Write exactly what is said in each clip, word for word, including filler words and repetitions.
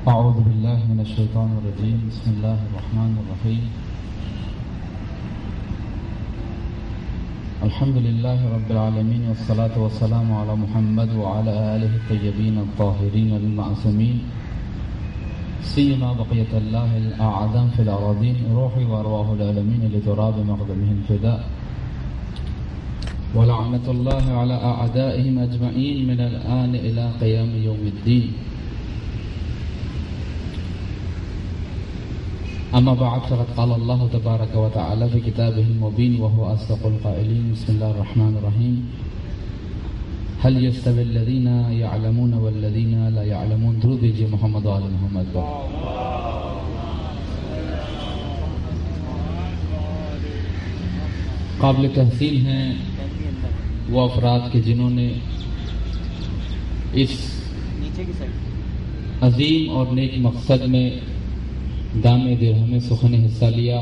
اعوذ باللہ من الشیطان الرجیم بسم اللہ الرحمن الرحیم الحمد للہ رب العالمین والصلاة والسلام علی محمد وعلى آلہ الطیبین الطاہرین المعصومین سیما بقیت اللہ الاعظم فی الاراضین روحی وارواح العالمین لتراب مقدمہ الفداء ولعنت اللہ علی اعدائهم اجمعین من الآن الى قیام یوم الدین. اما بعد فقد قال الله تبارك وتعالى في كتابه المبين وهو اصدق القائلين بسم الله الرحمن الرحيم هل يستوي الذين يعلمون والذين لا يعلمون. درود بھیجیے محمد و آل محمد پر. قابل تحسین ہیں وہ افراد کے جنہوں نے اس عظیم اور نیک مقصد میں دام درہم سخن حصہ لیا،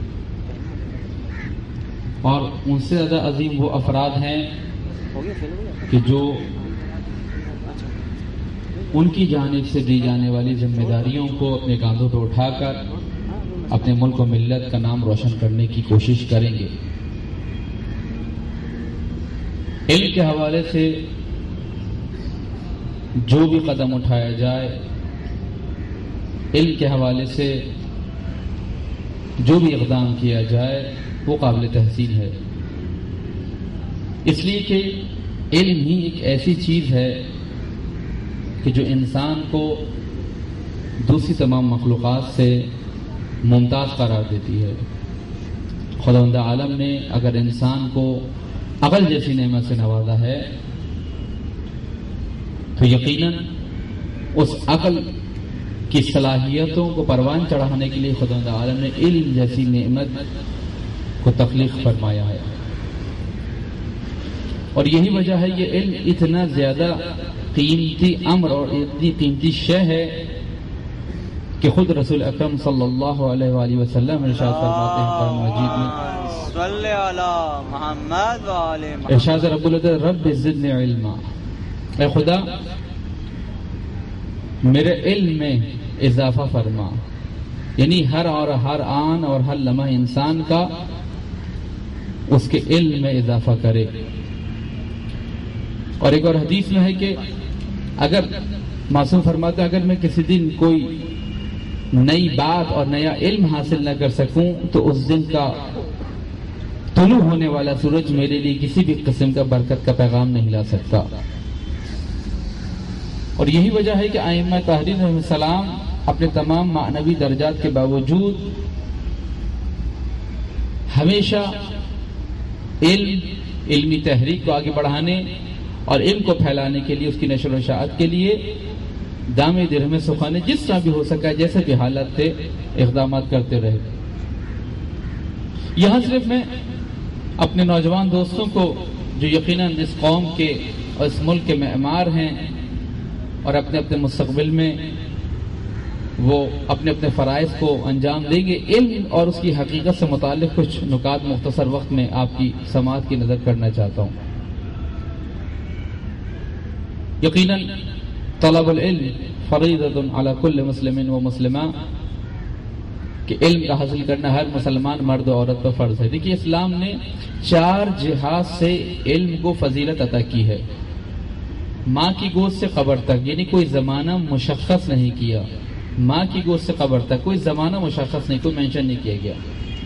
اور ان سے زیادہ عظیم وہ افراد ہیں کہ جو ان کی جانب سے دی جانے والی ذمہ داریوں کو اپنے کاندھوں پر اٹھا کر اپنے ملک و ملت کا نام روشن کرنے کی کوشش کریں گے. علم کے حوالے سے جو بھی قدم اٹھایا جائے، علم کے حوالے سے جو بھی اقدام کیا جائے وہ قابل تحسین ہے، اس لیے کہ علم ہی ایک ایسی چیز ہے کہ جو انسان کو دوسری تمام مخلوقات سے ممتاز قرار دیتی ہے. خداوند عالم نے اگر انسان کو عقل جیسی نعمت سے نوازا ہے تو یقیناً اس عقل کی صلاحیتوں کو پروان چڑھانے کے لیے خداوند عالم نے علم جیسی نعمت کو تخلیق فرمایا ہے. اور یہی وجہ ہے یہ علم اتنا زیادہ قیمتی امر اور اتنی قیمتی شے ہے کہ خود رسول اکرم صلی اللہ علیہ وآلہ وسلم ارشاد فرماتے ہیں قرآن مجید میں صلی علی محمد و آل محمد، ارشاد رب العزت رب زدنی علما، اے خدا میرے علم میں اضافہ فرما. یعنی ہر اور ہر آن اور ہر لمحہ انسان کا اس کے علم میں اضافہ کرے. اور ایک اور حدیث میں ہے کہ اگر معصوم فرماتا اگر میں کسی دن کوئی نئی بات اور نیا علم حاصل نہ کر سکوں تو اس دن کا طلوع ہونے والا سورج میرے لیے کسی بھی قسم کا برکت کا پیغام نہیں لا سکتا. اور یہی وجہ ہے کہ ائمہ طاہرین علیہ السلام اپنے تمام معنوی درجات کے باوجود ہمیشہ علم علمی تحریک کو آگے بڑھانے اور علم کو پھیلانے کے لیے، اس کی نشر و اشاعت کے لیے دام درہم سخانے جس طرح بھی ہو سکا جیسے بھی حالت تھے اقدامات کرتے رہے. یہاں صرف میں اپنے نوجوان دوستوں کو جو یقیناً اس قوم کے اور اس ملک کے معمار ہیں اور اپنے اپنے مستقبل میں وہ اپنے اپنے فرائض کو انجام دیں گے، علم اور اس کی حقیقت سے متعلق کچھ نکات مختصر وقت میں آپ کی سماعت کی نظر کرنا چاہتا ہوں. یقیناً طلب العلم فریضۃ علی کل مسلم و مسلمہ، کہ علم کا حاصل کرنا ہر مسلمان مرد و عورت پر فرض ہے. دیکھیے اسلام نے چار جہات سے علم کو فضیلت عطا کی ہے. ماں کی گود سے قبر تک، یعنی کوئی زمانہ مشخص نہیں کیا. ماں کی گود سے قبر تک کوئی زمانہ مشخص نہیں، کوئی مینشن نہیں کیا گیا.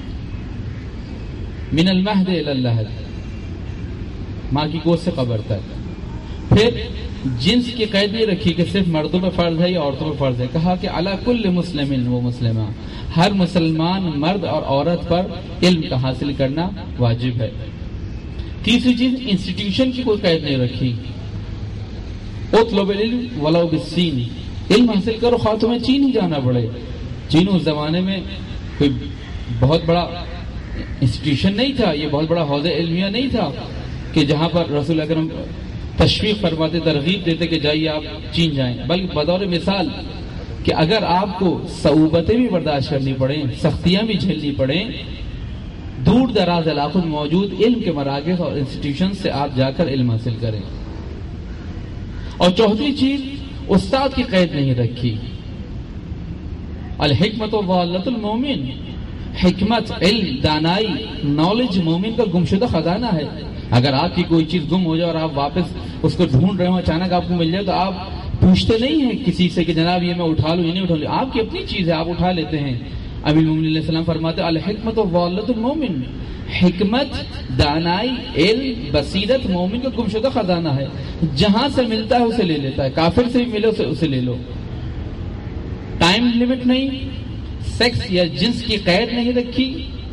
من المہد الی اللحد، ماں کی گود سے قبر تک. پھر جنس کی قید نہیں رکھی کہ صرف مردوں پہ فرض ہے یا عورتوں پہ فرض ہے. کہا کہ علی کل مسلم و مسلمہ، ہر مسلمان مرد اور عورت پر علم کا حاصل کرنا واجب ہے. تیسری چیز انسٹیٹیوشن کی کوئی قید نہیں رکھی. اطلب العلم ولو بالسین، علم حاصل کرو خواہ تمہیں چین ہی جانا پڑے. چین اس زمانے میں کوئی بہت بڑا انسٹیٹیوشن نہیں تھا، یہ بہت بڑا حوض علمیہ نہیں تھا کہ جہاں پر رسول اکرم تشویق فرماتے، ترغیب دیتے کہ جائیے آپ چین جائیں، بلکہ بطور مثال کہ اگر آپ کو صعوبتیں بھی برداشت کرنی پڑیں، سختیاں بھی جھیلنی پڑیں، دور دراز علاقوں میں موجود علم کے مراکز اور انسٹیٹیوشن سے آپ جا کر علم حاصل کریں. اور چوتھی چیز استاد کی قید نہیں رکھی. الحکمت ضالۃ المومن، حکمت، علم، دانائی، نالج مومن کا گمشدہ خزانہ ہے. اگر آپ کی کوئی چیز گم ہو جائے اور آپ واپس اس کو ڈھونڈ رہے ہو، اچانک آپ کو مل جائے، تو آپ پوچھتے نہیں ہیں کسی سے کہ جناب یہ میں اٹھا لوں یا نہیں اٹھا لوں، آپ کی اپنی چیز ہے، آپ اٹھا لیتے ہیں. امیر المومنین علیہ السلام فرماتے الحکمت ضالۃ المومن، حکمت، دانائی، علم، بصیرت مومن کا گمشدہ خزانہ ہے. جہاں سے ملتا ہے اسے لے لیتا ہے. کافر سے بھی ملے اسے, اسے لے لو. ٹائم لمٹ نہیں، سیکس یا جنس کی قید نہیں رکھی،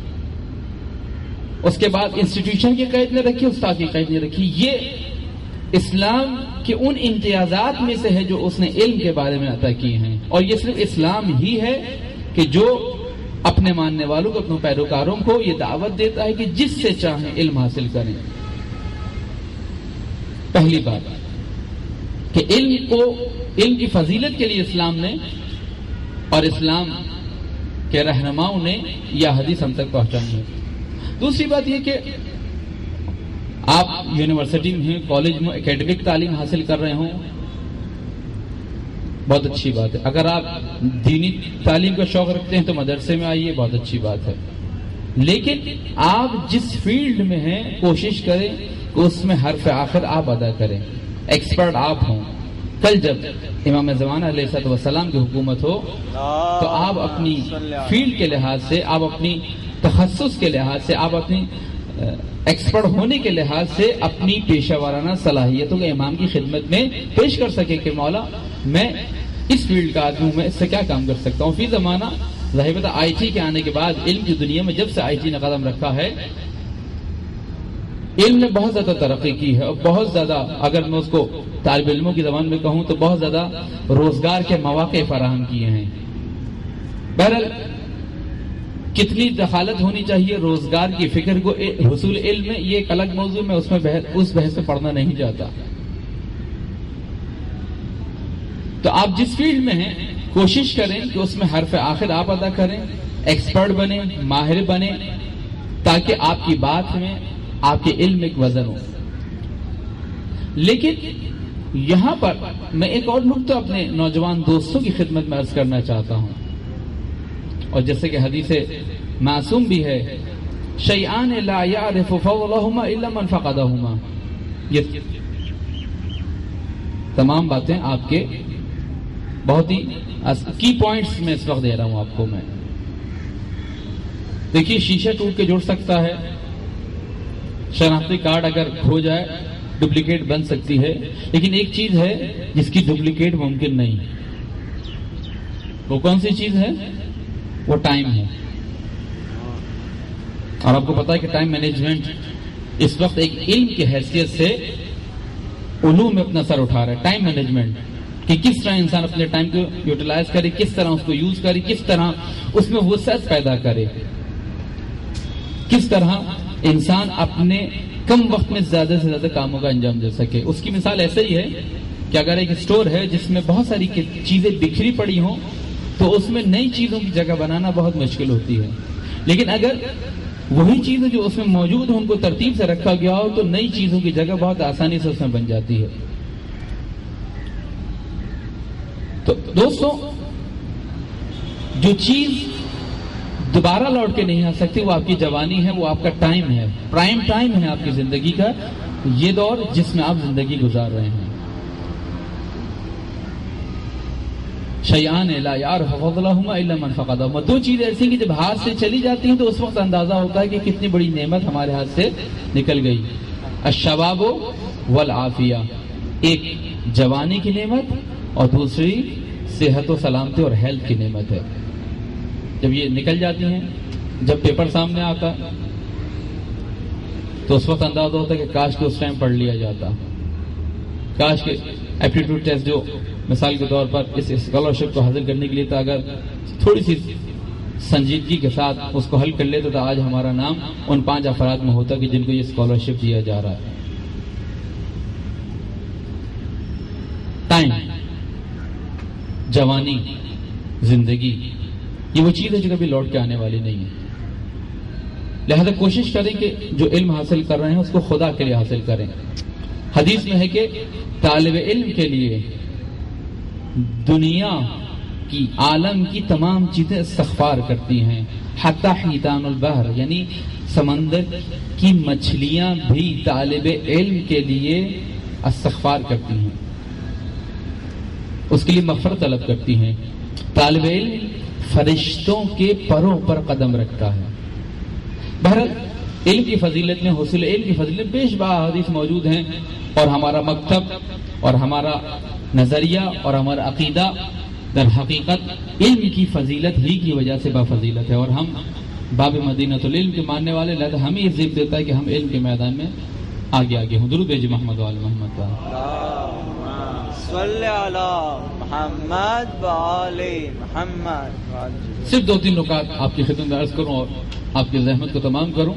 اس کے بعد انسٹیٹیوشن کی قید نہیں رکھی، استاد کی قید نہیں رکھی. یہ اسلام کے ان امتیازات میں سے ہے جو اس نے علم کے بارے میں عطا کیے ہیں. اور یہ صرف اسلام ہی ہے کہ جو اپنے ماننے والوں کو، اپنے پیروکاروں کو یہ دعوت دیتا ہے کہ جس سے چاہیں علم حاصل کریں. پہلی بات کہ علم کو، علم کی فضیلت کے لیے اسلام نے اور اسلام کے رہنماؤں نے یہ حدیث ہم تک پہنچانی ہے. دوسری بات یہ کہ آپ یونیورسٹی میں ہیں، کالج میں اکیڈمک تعلیم حاصل کر رہے ہوں، بہت اچھی بات ہے. اگر آپ دینی تعلیم کا شوق رکھتے ہیں تو مدرسے میں آئیے، بہت اچھی بات ہے. لیکن آپ جس فیلڈ میں ہیں کوشش کریں کہ اس میں حرف آخر آپ ادا کریں، ایکسپرٹ آپ ہوں. کل جب امام زمانہ علیہ الصلوۃ والسلام کی حکومت ہو تو آپ اپنی فیلڈ کے لحاظ سے، آپ اپنی تخصص کے لحاظ سے، آپ اپنی ایکسپرٹ ہونے کے لحاظ سے اپنی پیشہ ورانہ صلاحیتوں کو امام کی خدمت میں پیش کر سکے کہ مولا میں اس فیلڈ کا آدمی ہوں، میں اس سے کیا کام کر سکتا ہوں. فی زمانہ ظاہر ہے آئی ٹی کے آنے کے بعد، علم کی دنیا میں جب سے آئی ٹی نے قدم رکھا ہے، علم نے بہت زیادہ ترقی کی ہے. اور بہت زیادہ، اگر میں اس کو طالب علموں کی زبان میں کہوں تو بہت زیادہ روزگار کے مواقع فراہم کیے ہیں. بہرحال کتنی دخالت ہونی چاہیے روزگار کی فکر کو حصول علم میں، یہ ایک الگ موضوع میں، اس میں بحث اس بحث میں پڑھنا نہیں جاتا. تو آپ جس فیلڈ میں ہیں کوشش کریں کہ اس میں حرف آخر آپ ادا کریں، ایکسپرٹ بنیں، ماہر بنیں، تاکہ آپ کی بات میں، آپ کے علم میں ایک وزن ہو. لیکن یہاں پر میں ایک اور نقطہ اپنے نوجوان دوستوں کی خدمت میں عرض کرنا چاہتا ہوں، اور جیسے کہ حدیث معصوم بھی ہے، شیئان لا یعرف فضلہما الا من فقدہما. یہ تمام باتیں آپ کے بہت ہی کی پوائنٹس میں اس وقت دے رہا ہوں آپ کو. میں دیکھیے، شیشہ ٹوٹ کے جڑ سکتا ہے، شناختی کارڈ اگر کھو جائے ڈپلیکیٹ بن سکتی ہے، لیکن ایک چیز ہے جس کی ڈپلیکیٹ ممکن نہیں. وہ کون سی چیز ہے؟ وہ ٹائم ہے. اور آپ کو پتا ہے کہ ٹائم مینجمنٹ اس وقت ایک علم کی حیثیت سے علوم میں اپنا سر اٹھا رہا ہے. ٹائم مینجمنٹ، کہ کس طرح انسان اپنے ٹائم کو یوٹیلائز کرے، کس طرح اس کو یوز کرے، کس طرح اس میں وسعت پیدا کرے، کس طرح انسان اپنے کم وقت میں زیادہ سے زیادہ کاموں کا انجام دے سکے. اس کی مثال ایسے ہی ہے کہ اگر ایک اسٹور ہے جس میں بہت ساری چیزیں بکھری پڑی ہوں تو اس میں نئی چیزوں کی جگہ بنانا بہت مشکل ہوتی ہے. لیکن اگر وہی چیزیں جو اس میں موجود ہوں ان کو ترتیب سے رکھا گیا ہو تو نئی چیزوں کی جگہ بہت آسانی سے اس میں بن جاتی ہے. تو دوستوں، جو چیز دوبارہ لوٹ کے نہیں آ سکتی وہ آپ کی جوانی ہے، وہ آپ کا ٹائم ہے، پرائم ٹائم ہے آپ کی زندگی کا، یہ دور جس میں آپ زندگی گزار رہے ہیں. شیئان لا یعرف فضلہما الا من فقدہما. دو چیزیں ایسی ہیں کہ جب ہاتھ سے چلی جاتی ہیں تو اس وقت اندازہ ہوتا ہے کہ کتنی بڑی نعمت ہمارے ہاتھ سے نکل گئی. الشباب والعافیہ، ایک جوانی کی نعمت اور دوسری صحت و سلامتی اور ہیلتھ کی نعمت ہے. جب یہ نکل جاتی ہیں، جب پیپر سامنے آتا تو اس وقت اندازہ ہوتا ہے کہ کاش کہ اس ٹائم پڑھ لیا جاتا، کاش کہ ایپٹیٹیوڈ ٹیسٹ جو مثال کے طور پر اس اسکالرشپ کو حاصل کرنے کے لیے تھا، اگر تھوڑی سی سنجیدگی کے ساتھ اس کو حل کر لیتے تو آج ہمارا نام ان پانچ افراد میں ہوتا کہ جن کو یہ اسکالرشپ دیا جا رہا ہے. ٹائم، جوانی، زندگی، یہ وہ چیز ہے جو کبھی لوٹ کے آنے والی نہیں ہے. لہذا کوشش کریں کہ جو علم حاصل کر رہے ہیں اس کو خدا کے لیے حاصل کریں. حدیث میں ہے کہ طالب علم کے لیے دنیا کی عالم کی تمام چیزیں استغفار کرتی ہیں. حتی حیتان البحر یعنی سمندر کی مچھلیاں بھی طالب علم کے لیے استغفار کرتی ہیں، اس کے لیے مغفرت طلب کرتی ہیں. طالب علم فرشتوں کے پروں پر قدم رکھتا ہے. بہرحال علم کی فضیلت میں، حصول علم کی فضیلت بیش بہا حدیث موجود ہیں، اور ہمارا مکتب اور ہمارا نظریہ اور ہمارا عقیدہ در حقیقت علم کی فضیلت ہی کی وجہ سے با فضیلت ہے، اور ہم باب مدینۃ العلم کے ماننے والے، لہذا ہمیں یہ ذکر دیتا ہے کہ ہم علم کے میدان میں آگے آگے ہوں. درود بھیجیے محمد وعلی محمد صلی علی محمد وعلی محمد. صرف دو تین نکات آپ کی خدمت میں عرض کروں اور آپ کی زحمت کو تمام کروں.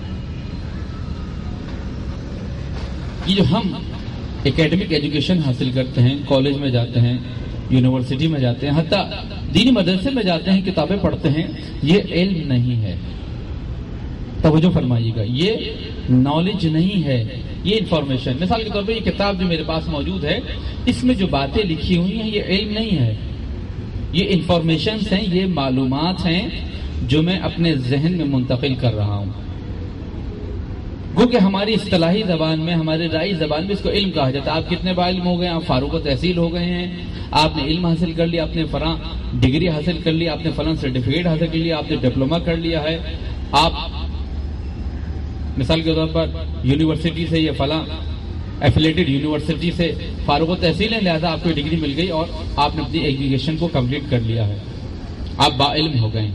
یہ جو ہم اکیڈمک ایجوکیشن حاصل کرتے ہیں، کالج میں جاتے ہیں، یونیورسٹی میں جاتے ہیں، حتیٰ دینی مدرسے میں جاتے ہیں، کتابیں پڑھتے ہیں، یہ علم نہیں ہے. توجہ فرمائیے گا، یہ نالج نہیں ہے، یہ انفارمیشن. مثال کے طور پہ یہ کتاب جو میرے پاس موجود ہے، اس میں جو باتیں لکھی ہوئی ہیں یہ علم نہیں ہے، یہ انفارمیشنز ہیں، یہ معلومات ہیں جو میں اپنے ذہن میں منتقل کر رہا ہوں. گو کہ ہماری اصطلاحی زبان میں، ہمارے رائی زبان میں اس کو علم کہا جاتا ہے. آپ کتنے با علم ہو گئے؟ آپ فاروق تحصیل ہو گئے ہیں، آپ نے علم حاصل کر لیا، آپ نے فلاں ڈگری حاصل کر لی، آپ نے فلاں سرٹیفکیٹ حاصل کر لیا، آپ نے ڈپلوما کر لیا ہے. آپ مثال کے طور پر یونیورسٹی سے یا فلاں ایفیلیٹڈ یونیورسٹی سے فاروق تحصیل ہے، لہذا آپ کو ڈگری مل گئی اور آپ نے اپنی ایجوکیشن کو کمپلیٹ کر لیا ہے، آپ با علم ہو گئے.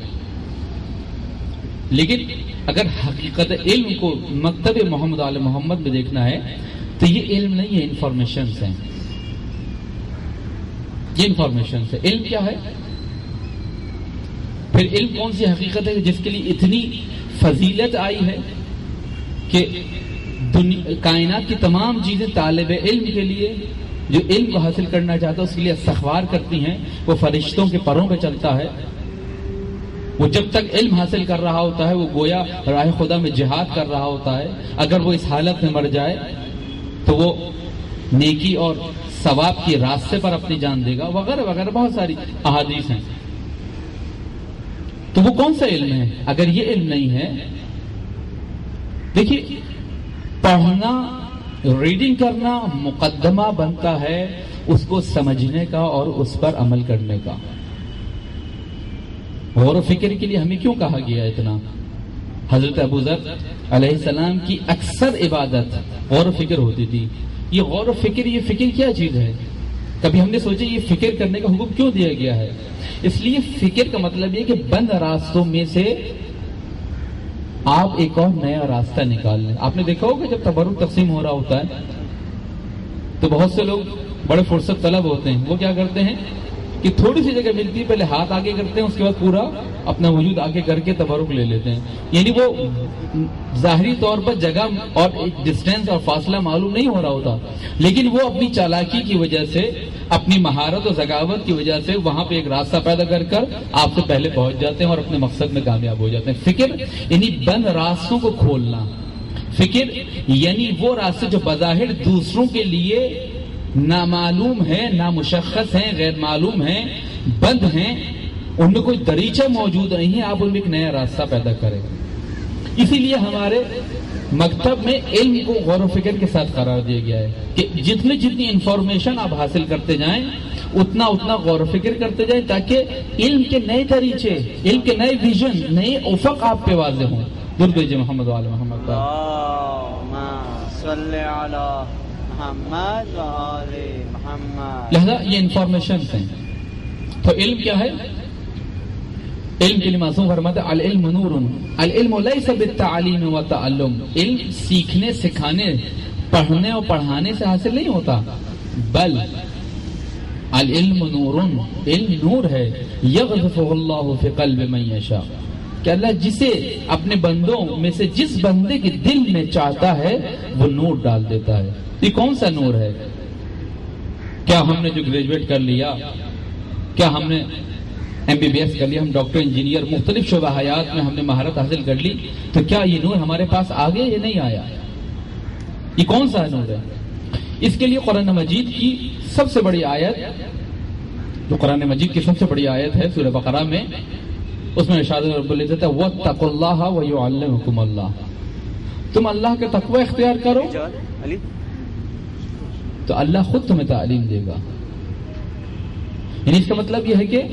لیکن اگر حقیقت علم کو مکتب محمد علیہ محمد میں دیکھنا ہے تو یہ علم نہیں ہے، انفارمیشنز ہیں. یہ انفارمیشنز ہے. علم کیا ہے؟ پھر علم کون سی حقیقت ہے جس کے لیے اتنی فضیلت آئی ہے کہ کائنات کی تمام چیزیں طالب علم کے لیے، جو علم کو حاصل کرنا چاہتا ہے اس کے لیے استغفار کرتی ہیں. وہ فرشتوں کے پروں پہ چلتا ہے. وہ جب تک علم حاصل کر رہا ہوتا ہے وہ گویا راہ خدا میں جہاد کر رہا ہوتا ہے. اگر وہ اس حالت میں مر جائے تو وہ نیکی اور ثواب کے راستے پر اپنی جان دے گا، وغیرہ وغیرہ بہت ساری احادیث ہیں. تو وہ کون سا علم ہے اگر یہ علم نہیں ہے؟ دیکھیے، پڑھنا، ریڈنگ کرنا مقدمہ بنتا ہے اس کو سمجھنے کا اور اس پر عمل کرنے کا. غور و فکر کے لیے ہمیں کیوں کہا گیا اتنا؟ حضرت ابو ذر علیہ السلام کی اکثر عبادت غور و فکر ہوتی تھی. یہ غور و فکر، یہ فکر کیا چیز ہے؟ کبھی ہم نے سوچا یہ فکر کرنے کا حکم کیوں دیا گیا ہے؟ اس لیے فکر کا مطلب یہ کہ بند راستوں میں سے آپ ایک اور نیا راستہ نکال لیں. آپ نے دیکھا ہوگا جب تبرک تقسیم ہو رہا ہوتا ہے تو بہت سے لوگ بڑے فرصت طلب ہوتے ہیں. وہ کیا کرتے ہیں کہ تھوڑی سی جگہ ملتی ہے، پہلے ہاتھ آگے کرتے ہیں، اس کے بعد پورا اپنا وجود آگے کر کے تبرک لے لیتے ہیں. یعنی وہ ظاہری طور پر جگہ اور ایک ڈسٹینس اور فاصلہ معلوم نہیں ہو رہا ہوتا، لیکن وہ اپنی چالاکی کی وجہ سے، اپنی مہارت اور ذکاوت کی وجہ سے وہاں پہ ایک راستہ پیدا کر کر آپ سے پہلے پہنچ جاتے ہیں اور اپنے مقصد میں کامیاب ہو جاتے ہیں. فکر یعنی بند راستوں کو کھولنا. فکر یعنی وہ راستے جو بظاہر دوسروں کے لیے نامعلوم ہیں، نامشخص ہیں، غیر معلوم ہیں، بند ہیں، ان میں کوئی دریچہ موجود نہیں ہے، آپ ان میں ایک نیا راستہ پیدا کریں. اسی لیے ہمارے مکتب میں علم کو غور و فکر کے ساتھ قرار دیا گیا ہے کہ جتنی جتنی انفارمیشن آپ حاصل کرتے جائیں اتنا اتنا غور و فکر کرتے جائیں، تاکہ علم کے نئے طریقے، علم کے نئے ویژن، نئے افق آپ پہ واضح ہوں. درود بھیجیے محمد وعلی محمد. محمد وعلی محمد. لہذا یہ انفارمیشن ہیں. تو علم کیا ہے؟ علم کے لیے معصوم فرماتے ہیں العلم نور، العلم لیس بالتعلیم والتعلم. علم سیکھنے، سکھانے، پڑھنے اور پڑھانے سے حاصل نہیں ہوتا، بل العلم نور، علم نور ہے. یغذفہ اللہ فی قلب من یشاء، کہ اللہ جسے اپنے بندوں میں سے جس بندے کے دل میں چاہتا ہے وہ نور ڈال دیتا ہے. یہ کون سا نور ہے؟ کیا ہم نے جو گریجویٹ کر لیا، کیا ہم نے ایم بی بی ایس کر لیا، ہم ڈاکٹر، انجینئر، مختلف شعبہ حیات میں ہم نے مہارت حاصل کر لی، تو کیا یہ نور ہمارے پاس آ گیا یا نہیں آیا؟ یہ کون سا نور ہے؟ اس کے لیے قرآن مجید کی سب سے بڑی آیت جو قرآن مجید کی سب سے بڑی آیت ہے سورہ بقرہ میں، اس میں ارشاد رب العزت ہے وَاتَّقُوا اللَّهَ وَيُعَلِّمُكُمُ اللَّهُ، تم اللہ کا تقوی اختیار کرو تو اللہ خود تمہیں تعلیم دے گا. یعنی اس کا مطلب یہ ہے کہ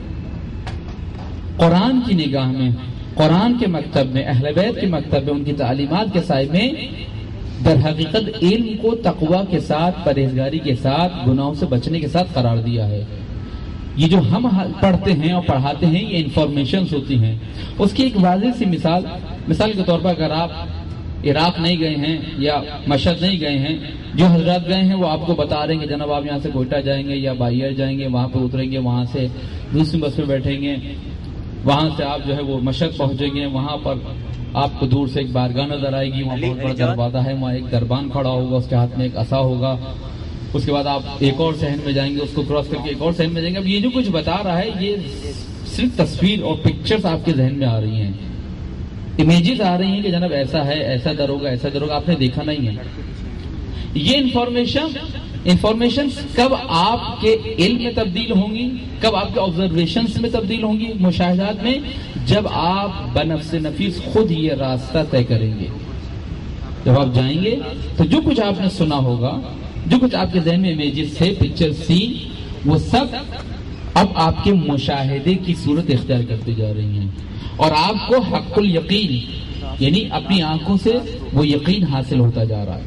قرآن کی نگاہ میں، قرآن کے مکتب میں، اہل بیت کے مکتب میں، ان کی تعلیمات کے سائے میں در حقیقت علم کو تقوی کے ساتھ، پرہیزگاری کے ساتھ، گناہوں سے بچنے کے ساتھ قرار دیا ہے. یہ جو ہم پڑھتے ہیں اور پڑھاتے ہیں یہ انفارمیشنز ہوتی ہیں. اس کی ایک واضح سی مثال مثال کے طور پر اگر آپ عراق نہیں گئے ہیں یا مشہد نہیں گئے ہیں، جو حضرات گئے ہیں وہ آپ کو بتا رہے ہیں کہ جناب آپ یہاں سے کوئٹہ جائیں گے یا بائیر جائیں گے، وہاں پہ اتریں گے، وہاں سے دوسری بس پہ بیٹھیں گے، وہاں سے آپ جو ہے وہ مشہد پہنچیں گے، وہاں پر آپ کو دور سے ایک بارگاہ نظر آئے گی، وہاں بہت بڑا دروازہ ہے، وہاں ایک دربان کھڑا ہوگا، اس کے ہاتھ میں ایک عصا ہوگا. اس کے بعد آپ ایک اور صحن میں جائیں گے، اس کو کراس کر کے ایک اور صحن میں جائیں گے. اب یہ جو کچھ بتا رہا ہے یہ صرف تصویر اور پکچرز آپ کے ذہن میں آ رہی ہیں، امیجز آ رہی ہیں کہ جناب ایسا ہے، ایسا در ہوگا، ایسا در ہوگا، آپ نے دیکھا نہیں ہے. یہ انفارمیشن انفارمیشن کب آپ کے علم میں تبدیل ہوں گی، کب آپ کے آبزرویشنز میں تبدیل ہوں گی، مشاہدات میں، جب آپ بنفس نفیس خود یہ راستہ طے کریں گے. جب آپ جائیں گے تو جو کچھ آپ نے سنا ہوگا، جو کچھ آپ کے ذہن میں امیجز تھے، پکچر سی، وہ سب اب آپ کے مشاہدے کی صورت اختیار کرتی جا رہی ہیں اور آپ کو حق الیقین یعنی اپنی آنکھوں سے وہ یقین حاصل ہوتا جا رہا ہے.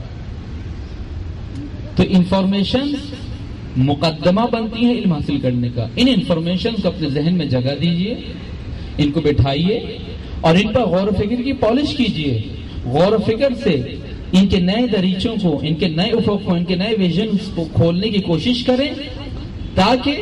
تو انفارمیشن مقدمہ بنتی ہے علم حاصل کرنے کا. ان انفارمیشن کو اپنے ذہن میں جگہ دیجئے، ان کو بٹھائیے اور ان پر غور و فکر کی پالش کیجئے. غور و فکر سے ان کے نئے دریچوں کو، ان کے نئے افق کو، ان کے نئے ویژنز کو کھولنے کی کوشش کریں تاکہ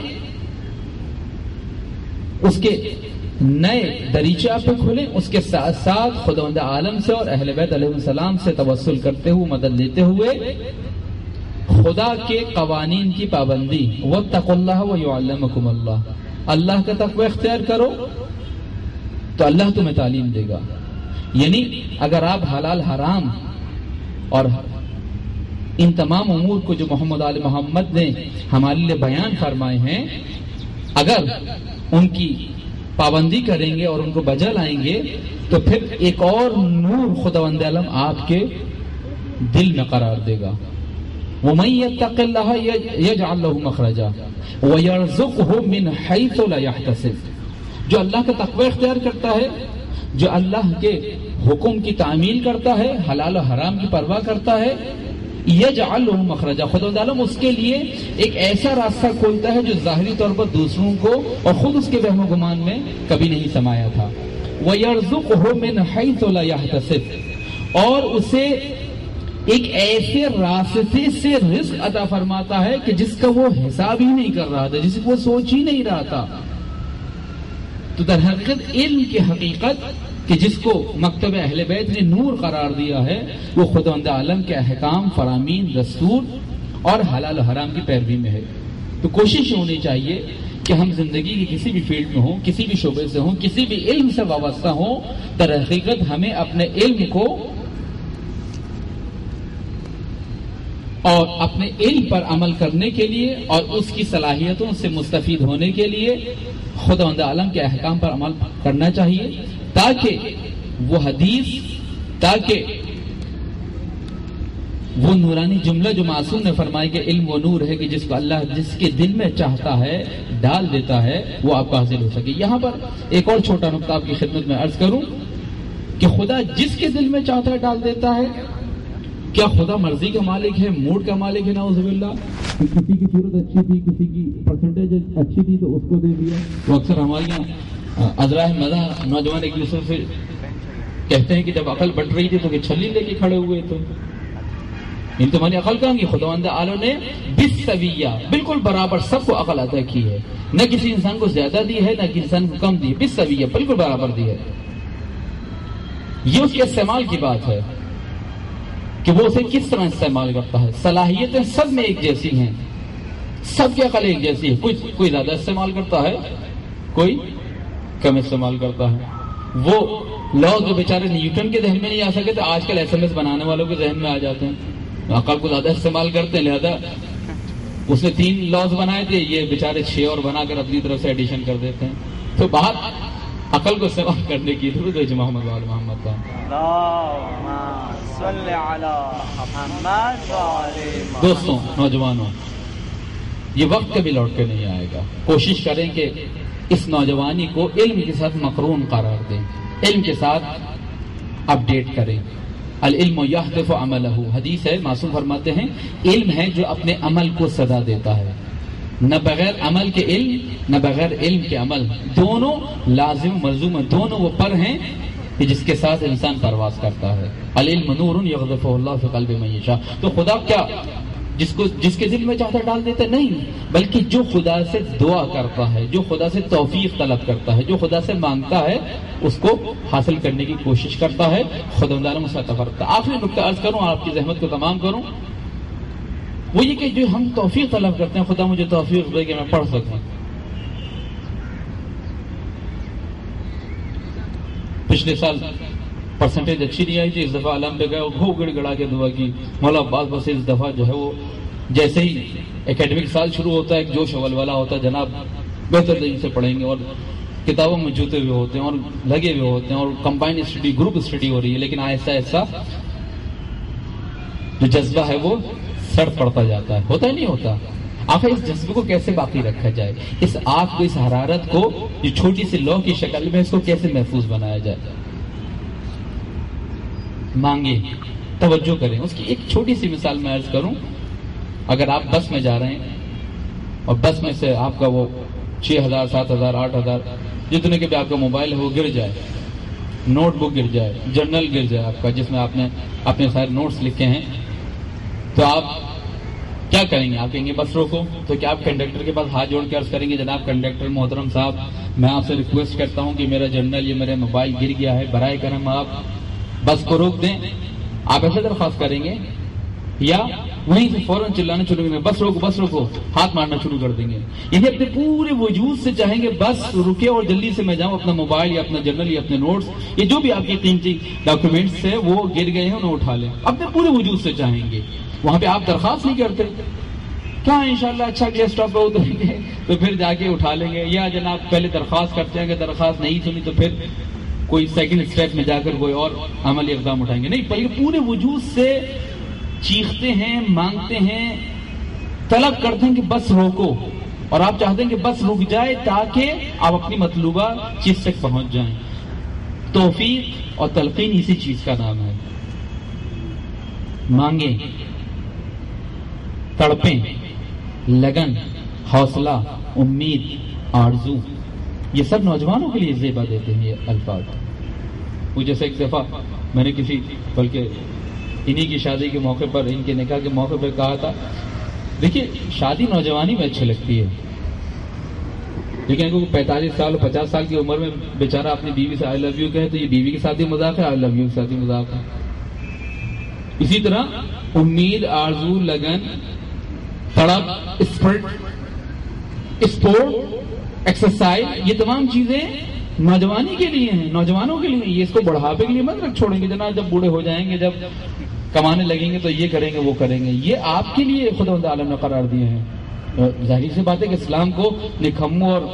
اس کے نئے دریچے آپ پہ کھولیں. اس کے ساتھ ساتھ خداوند عالم سے اور اہل بیت علیہ السلام سے توسل کرتے ہوئے، مدد لیتے ہوئے خدا کے قوانین کی پابندی، واتقوا اللہ ویعلمکم اللہ، اللہ کا تقوی اختیار کرو تو اللہ تمہیں تعلیم دے گا. یعنی اگر آپ حلال حرام اور ان تمام امور کو جو محمد آل محمد نے ہمارے لیے بیان فرمائے ہیں، اگر ان کی پابندی کریں گے اور ان کو بجا لائیں گے تو پھر ایک اور نور خداوند عالم آپ کے دل میں قرار دے گا. وَمَن يَتَّقِ اللَّهَ يَجْعَلْ لَهُ مَخْرَجًا وَيَرْزُقْهُ مِنْ حَيْثُ لَا يَحْتَسِبُ. جو اللہ کا تقوی اختیار کرتا ہے، جو اللہ کے حکم کی تعمیل کرتا ہے، حلال و حرام کی پرواہ کرتا ہے، یجعل له مخرجا، خدا تعالیٰ اس کے لیے ایک ایسا راستہ کھولتا ہے جو ظاہری طور پر دوسروں کو اور خود اس کے وہم و گمان میں کبھی نہیں سمایا تھا. وَيَرْزُقْهُ مِنْ حَيْثُ لَا يَحْتَسِبُ، اور اسے ایک ایسے راستے سے رزق عطا فرماتا ہے کہ جس کا وہ حساب ہی نہیں کر رہا تھا، جس کو وہ سوچ ہی نہیں رہا تھا. تو در حقیقت علم کی حقیقت کہ جس کو مکتب اہل بیت نے نور قرار دیا ہے وہ خداوند عالم کے احکام، فرامین، دستور اور حلال و حرام کی پیروی میں ہے. تو کوشش ہونی چاہیے کہ ہم زندگی کی کسی بھی فیلڈ میں ہوں، کسی بھی شعبے سے ہوں، کسی بھی علم سے وابستہ ہوں، در حقیقت ہمیں اپنے علم کو اور اپنے علم پر عمل کرنے کے لیے اور اس کی صلاحیتوں سے مستفید ہونے کے لیے خداوند عالم کے احکام پر عمل کرنا چاہیے، تاکہ وہ حدیث، تاکہ وہ نورانی جملہ جو معصوم نے فرمایا کہ علم وہ نور ہے کہ جس کو اللہ جس کے دل میں چاہتا ہے ڈال دیتا ہے، وہ آپ کو حاصل ہو سکے. یہاں پر ایک اور چھوٹا نقطہ آپ کی خدمت میں عرض کروں کہ خدا جس کے دل میں چاہتا ہے ڈال دیتا ہے. کیا خدا مرضی کا مالک ہے، موڈ کا مالک ہے؟ نعوذ باللہ. کسی کی صورت اچھی تھی، کسی کی پرسنٹیج اچھی تھی تو اس کو دے دیا. وہ اکثر ہمارے یہاں ازراہ مزاح نوجوان ایک دوسرے سے کہتے ہیں کہ جب عقل بٹ رہی تھی تو کہ چھلی لے کے کھڑے ہوئے تو ان تمہاری عقل کہاں گی؟ خداوند عالم نے بالسویہ بالکل برابر سب کو عقل عطا کی ہے، نہ کسی انسان کو زیادہ دی ہے نہ کسی انسان کو کم دی ہے، بالسویہ بالکل برابر دی ہے. یہ اس کے استعمال کی بات ہے کہ وہ اسے کس طرح استعمال کرتا ہے. صلاحیتیں سب میں ایک جیسی ہیں، سب کی عقل ایک جیسی ہے. کوئی کوئی زیادہ استعمال کرتا ہے، کوئی کم استعمال کرتا ہے. وہ لاء جو بیچارے نیوٹن کے ذہن میں نہیں آ سکے تو آج کل ایس ایم ایس بنانے والوں کے ذہن میں آ جاتے ہیں. عقل کو زیادہ استعمال کرتے ہیں لہذا. اور عقل کو زیادہ استعمال کرنے والوں کے ذہن میں آ جاتے ہیں. تو یہ اس کے استعمال کی بات ہے کہ اس نے تین لاز بنائے تھے، یہ بیچارے چھ اور بنا کر اپنی طرف سے ایڈیشن کر دیتے ہیں. تو بات عقل کو استعمال کرنے کی ضرورت ہے. محمد وال محمد کا دوستوں، نوجوانوں، یہ وقت کبھی لوٹ کے نہیں آئے گا. کوشش کریں کہ اس نوجوانی کو علم کے ساتھ مقرون قرار دیں، علم کے ساتھ اپڈیٹ کریں. العلم یحدث عملہ، حدیث ہے، معصوم فرماتے ہیں علم ہے جو اپنے عمل کو صدا دیتا ہے. نہ بغیر عمل کے علم، نہ بغیر علم کے عمل، دونوں لازم ملزوم ہیں، دونوں وہ پر ہیں کہ جس کے ساتھ انسان پرواز کرتا ہے. العلم نور یقذفہ اللہ فی قلب من یشاء. تو خدا کیا جس کو جس کے دل میں چاہتا ڈال دیتا نہیں، بلکہ جو خدا سے دعا کرتا ہے، جو خدا سے توفیق طلب کرتا ہے، جو خدا سے مانگتا ہے، اس کو حاصل کرنے کی کوشش کرتا ہے. خدا تعالیٰ مجھ سے عطا فرماتا ہے. آخری نکتہ عرض کروں، آپ کی زحمت کو تمام کروں، وہ یہ کہ جو ہم توفیق طلب کرتے ہیں، خدا مجھے توفیق دے کہ میں پڑھ سکوں. پچھلے سال پرسنٹیج اچھی نہیں آئی تھی، اس دفعہ عالم پہ گئے اور خوب گڑ گڑا کے دعا کی، مولا عباس بس اس دفعہ جو ہے وہ جیسے ہی اکیڈمک سال شروع ہوتا ہے ایک جوش اول والا ہوتا ہے، جناب بہتر طریقے سے پڑھیں گے، اور کتابوں میں جوتے ہوئے ہوتے ہیں اور لگے ہوئے ہوتے ہیں اور کمبائن اسٹڈی، گروپ اسٹڈی ہو رہی ہے. لیکن آہستہ آہستہ جو جذبہ ہے وہ سڑ پڑتا جاتا ہے. ہوتا ہی نہیں ہوتا. آخر اس جذبے کو کیسے باقی رکھا جائے، اس آگ کو، اس حرارت کو جو چھوٹی سی لو کی شکل میں، اس کو کیسے محفوظ بنایا جائے. مانگے، توجہ کریں. اس کی ایک چھوٹی سی مثال میں عرض کروں. اگر آپ بس میں جا رہے ہیں اور بس میں سے آپ کا وہ چھ ہزار سات ہزار آٹھ ہزار جتنے کے بھی آپ کا موبائل ہے وہ گر جائے، نوٹ بک گر جائے، جرنل گر جائے آپ کا جس میں آپ نے اپنے سارے نوٹس لکھے ہیں، تو آپ کیا کریں گے؟ آپ کہیں گے بس روکو. تو کیا آپ کنڈکٹر کے پاس ہاتھ جوڑ کے عرض کریں گے جناب کنڈکٹر محترم صاحب، میں آپ سے ریکویسٹ کرتا ہوں کہ میرا جرنل یا میرا موبائل گر گیا ہے، برائے کرم آپ بس کو روک دیں؟ آپ ایسے درخواست کریں گے؟ یا وہیں سے فوراً چلانا شروع کریں گے، بس روکو بس روکو، ہاتھ مارنا شروع کر دیں گے؟ یعنی اپنے پورے وجود سے چاہیں گے بس رکے اور جلدی سے میں جاؤں، اپنا موبائل یا اپنا جرنل یا اپنے نوٹس یا جو بھی آپ کے قیمتی ڈاکومنٹس ہیں وہ گر گئے ہیں انہیں اٹھا لیں. اپنے پورے وجود سے چاہیں گے. وہاں پہ آپ درخواست نہیں کرتے کیا انشاءاللہ اچھا اگلے اسٹاپ پہ اتریں گے تو پھر جا کے اٹھا لیں گے، یا جناب پہلے درخواست کرتے ہیں کہ درخواست نہیں سنی تو پھر کوئی سیکنڈ اسٹیپ میں جا کر کوئی اور عملی اقدام اٹھائیں گے. نہیں، پہلے پورے وجود سے چیختے ہیں، مانگتے ہیں، طلب کرتے ہیں کہ بس روکو، اور آپ چاہتے ہیں کہ بس رک جائے تاکہ آپ اپنی مطلوبہ چیز تک پہنچ جائیں. توفیق اور تلقین اسی چیز کا نام ہے. مانگیں، تڑپیں، لگن، حوصلہ، امید، آرزو، یہ سب نوجوانوں کے لیے زیبا دیتے ہیں یہ الفاظ. وہ جیسے ایک دفعہ میں نے کسی بلکہ انہی کی شادی کے موقع پر، ان کے نکاح کے موقع پر کہا تھا، دیکھیے شادی نوجوانی میں اچھی لگتی ہے، لیکن اگر پینتالیس سال پچاس سال کی عمر میں بیچارہ اپنی بیوی سے آئی لو یو کہے تو یہ بیوی کے ساتھ ہی مذاق ہے، آئی لو یو کے ساتھ ہی مذاق ہے. اسی طرح امید، آرزو، لگن، تڑپ، اسپرٹ، اسپورٹ، ایکسرسائز، یہ تمام چیزیں نوجوانی کے لیے ہیں، نوجوانوں کے لیے. یہ اس کو بڑھاپے کے لیے مت رکھ چھوڑیں گے جناب، جب بوڑھے ہو جائیں گے، جب کمانے لگیں گے تو یہ کریں گے وہ کریں گے. یہ آپ کے لیے خدا عالم نے قرار دیے ہیں. ظاہر سی بات ہے کہ اسلام کو نکموں اور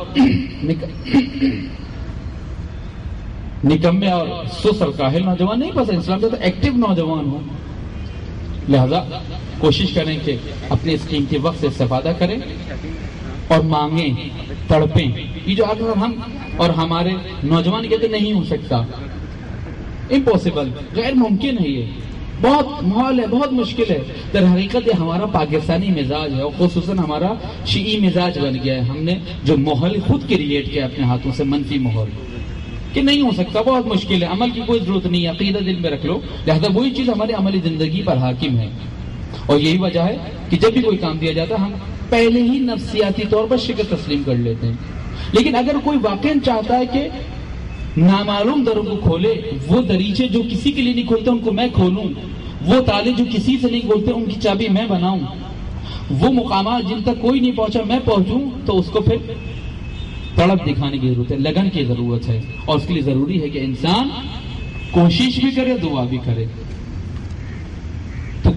نکمے اور سست اور کاہل نوجوان نہیں پسند. اسلام تو ایکٹیو نوجوان ہو. لہذا کوشش کریں کہ اپنے اس قیمتی وقت سے استفادہ کریں اور مانگیں، تڑپیں. یہ جو اگر ہم اور ہمارے نوجوان کہتے نہیں ہو سکتا، امپاسبل، غیر ممکن ہے، یہ بہت محال ہے، بہت مشکل ہے. در حقیقت یہ ہمارا پاکستانی مزاج ہے اور خصوصاً ہمارا شیعی مزاج بن گیا ہے. ہم نے جو ماحول خود کریٹ کیا اپنے ہاتھوں سے، منفی ماحول، کہ نہیں ہو سکتا، بہت مشکل ہے، عمل کی کوئی ضرورت نہیں ہے، عقیدہ دل میں رکھ لو. لہذا وہی چیز ہماری عملی زندگی پر حاکم ہے. اور یہی وجہ ہے کہ جب بھی کوئی کام دیا جاتا ہے ہم پہلے ہی نفسیاتی طور پر شکست تسلیم کر لیتے ہیں. لیکن اگر کوئی واقعا چاہتا ہے کہ نامعلوم دروں کو کھولے، وہ دریچے جو کسی کے لیے نہیں کھولتے ان کو میں کھولوں، وہ تالے جو کسی سے نہیں کھولتے ان کی چابی میں بناؤں، وہ مقامات جن تک کوئی نہیں پہنچا میں پہنچوں، تو اس کو پھر تڑپ دکھانے کی ضرورت ہے، لگن کی ضرورت ہے. اور اس کے لیے ضروری ہے کہ انسان کوشش بھی کرے، دعا بھی کرے. تو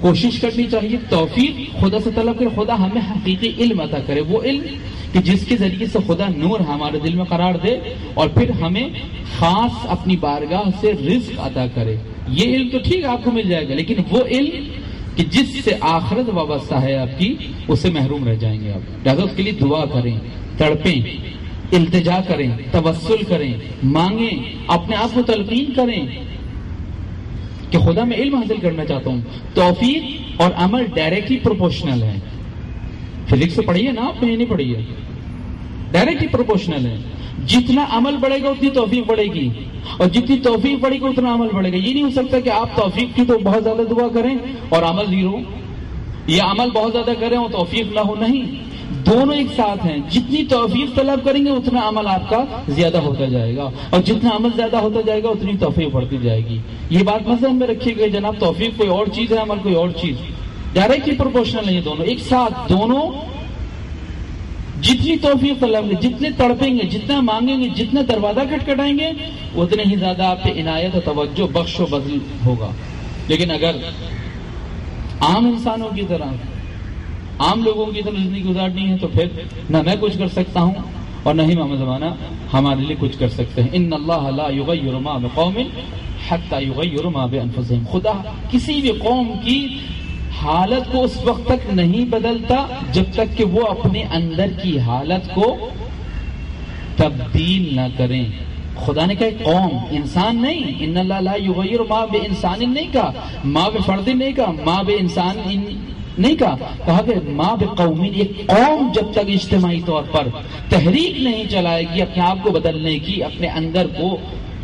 کوشش کرنی چاہیے توفیق خدا سے طلب کرے، خدا ہمیں حقیقی علم عطا کرے، وہ علم کہ جس کے ذریعے سے خدا نور ہمارے دل میں قرار دے اور پھر ہمیں خاص اپنی بارگاہ سے رزق عطا کرے۔ یہ علم تو ٹھیک آپ کو مل جائے گا، لیکن وہ علم کہ جس سے آخرت وابستہ ہے آپ کی، اس سے محروم رہ جائیں گے آپ۔ لہٰذا اس کے لیے دعا کریں، تڑپیں، التجا کریں، توسل کریں، مانگیں، اپنے آپ کو تلقین کریں کہ خدا میں علم حاصل کرنا چاہتا ہوں۔ توفیق اور عمل ڈائریکٹلی پروپورشنل ہے۔ فزکس سے پڑھیے نا آپ، میں نہیں پڑھیے، ڈائریکٹلی پروپورشنل ہے۔ جتنا عمل بڑھے گا اتنی توفیق بڑھے گی، اور جتنی توفیق بڑھے گی اتنا عمل بڑھے گا۔ یہ نہیں ہو سکتا کہ آپ توفیق کی تو بہت زیادہ دعا کریں اور عمل زیرو، یا عمل بہت زیادہ کریں اور توفیق نہ ہو، نہیں، دونوں ایک ساتھ ہیں۔ جتنی توفیق طلب کریں گے اتنا عمل آپ کا زیادہ ہوتا جائے گا، اور جتنا عمل زیادہ ہوتا جائے گا اتنی توفیق بڑھتی جائے گی۔ یہ بات مثلا میں رکھیے گا، جناب توفیق کوئی اور چیز ہے، عمل کوئی اور چیز، ڈائریکٹلی پروپورشنل نہیں، دونوں ایک ساتھ، دونوں جتنی توفیق طلب گے، جتنے تڑپیں گے، جتنا مانگیں گے، جتنا دروازہ کھٹکھٹائیں گے، اتنے ہی زیادہ آپ پہ عنایت و توجہ، بخش و بدل ہوگا۔ لیکن اگر عام انسانوں کی طرح، عام لوگوں کی طرح زندگی گزارنی ہے تو پھر نہ میں کچھ کر سکتا ہوں اور نہ ہی امام زمانہ ہمارے لیے کچھ کر سکتے ہیں۔ ان اللہ لا یغیر ما بقوم حتی یغیروا ما بانفسہم۔ خدا کسی بھی قوم کی حالت کو اس وقت تک نہیں بدلتا جب تک کہ وہ اپنے اندر کی حالت کو تبدیل نہ کریں۔ خدا نے کہا قوم، انسان نہیں، ان اللہ لا یغیر ما بانسان نہیں کہا، ما بفرد نہیں کہا، ما بانسان نہیں کہا، کہا کہ ما بقومین، ایک قوم جب تک اجتماعی طور پر تحریک نہیں چلائے گی اپنے آپ کو بدلنے کی، اپنے اندر کو،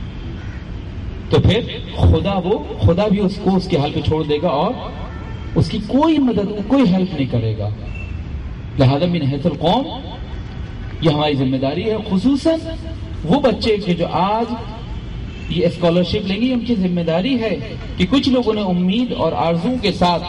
تو پھر خدا وہ خدا بھی اس کو اس کے حال پہ چھوڑ دے گا اور اس کی کوئی مدد، کوئی ہیلپ نہیں کرے گا۔ لہذا من حیث القوم یہ ہماری ذمہ داری ہے، خصوصاً وہ بچے کہ جو آج یہ اسکالرشپ لیں گے، ان کی ذمہ داری ہے کہ کچھ لوگوں نے امید اور آرزو کے ساتھ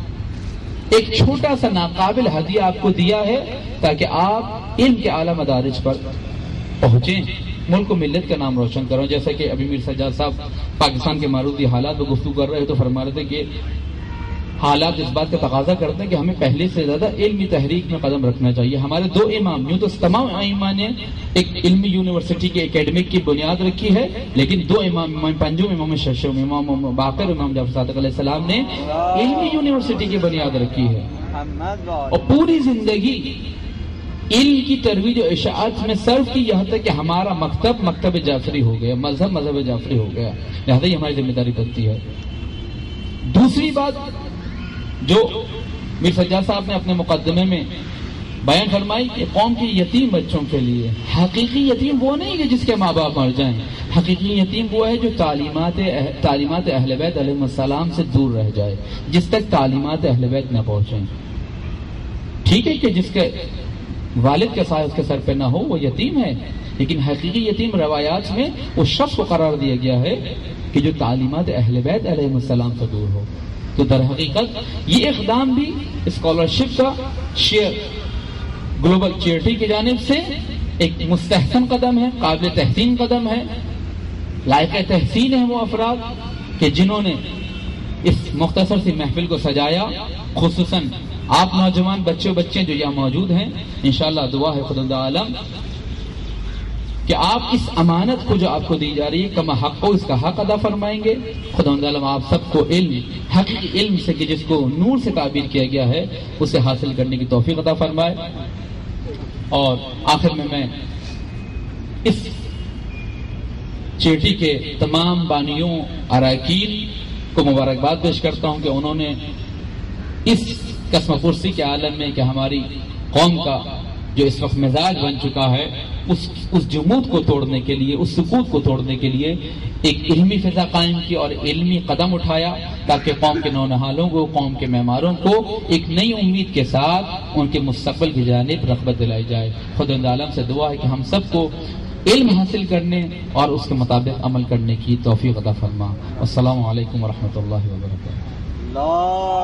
ایک چھوٹا سا ناقابل ہدیہ آپ کو دیا ہے تاکہ آپ علم کے اعلیٰ مدارج پر پہنچیں، ملک و ملت کا نام روشن کرو۔ جیسا کہ ابھی میر سجاد صاحب پاکستان کے معروضی حالات پہ گفتگو کر رہے تو فرما رہے تھے کہ حالات اس بات کا تقاضا کرتے ہیں کہ ہمیں پہلے سے زیادہ علمی تحریک میں قدم رکھنا چاہیے۔ ہمارے دو امام، یوں تو تمام ائمہ نے ایک علمی یونیورسٹی کے اکیڈمک کی بنیاد رکھی ہے، لیکن دو امام، امام پنجم، امام ششم، امام باقر، امام جعفر صادق علیہ السلام نے علمی یونیورسٹی کی بنیاد رکھی ہے، اور پوری زندگی علم کی ترویج و اشاعت میں صرف کی، یہاں تک کہ ہمارا مکتب مکتب جعفری ہو گیا، مذہب مذہب جعفری ہو گیا۔ لہذا یہ ہماری ذمہ داری بنتی ہے۔ دوسری بات جو میر سجاد صاحب نے اپنے مقدمے میں بیان فرمائی کہ قوم کے یتیم بچوں کے لیے، حقیقی یتیم وہ نہیں کہ جس کے ماں باپ مر جائیں، حقیقی یتیم وہ ہے جو تعلیمات تعلیمات اہل بیت علیہ السلام سے دور رہ جائے، جس تک تعلیمات اہل بیت نہ پہنچیں۔ ٹھیک ہے کہ جس کے والد کا سایہ اس کے سر پہ نہ ہو وہ یتیم ہے، لیکن حقیقی یتیم روایات میں اس شخص کو قرار دیا گیا ہے کہ جو تعلیمات اہل بیت علیہ السلام سے دور ہو۔ تو در حقیقت یہ اقدام بھی اسکالرشپ کا شیئر گلوبل چیریٹی کی جانب سے ایک مستحسن قدم ہے، قابل تحسین قدم ہے۔ لائق تحسین ہیں وہ افراد کہ جنہوں نے اس مختصر سی محفل کو سجایا، خصوصاً آپ نوجوان بچے و بچے جو یہاں موجود ہیں۔ انشاءاللہ دعا ہے خدا عالم کہ آپ اس امانت کو جو آپ کو دی جا رہی ہے کما حق کو اس کا حق ادا فرمائیں گے۔ خدا عالم آپ سب کو علم، حقیقی علم سے کہ جس کو نور سے تعبیر کیا گیا ہے اسے حاصل کرنے کی توفیق عطا فرمائے۔ اور آخر میں میں اس چیٹی کے تمام بانیوں اراکین کو مبارکباد پیش کرتا ہوں کہ انہوں نے اس قسم پرسی کے عالم میں کہ ہماری قوم کا جو اس وقت مزاج بن چکا ہے اس اس جمود کو توڑنے کے لیے، اس سکوت کو توڑنے کے لیے ایک علمی فضا قائم کی اور علمی قدم اٹھایا تاکہ قوم کے نونہالوں کو، قوم کے معماروں کو ایک نئی امید کے ساتھ ان کے مستقبل کی جانب رغبت دلائی جائے۔ خدا عالم سے دعا ہے کہ ہم سب کو علم حاصل کرنے اور اس کے مطابق عمل کرنے کی توفیق عطا فرما۔ السلام علیکم ورحمۃ اللہ وبرکاتہ۔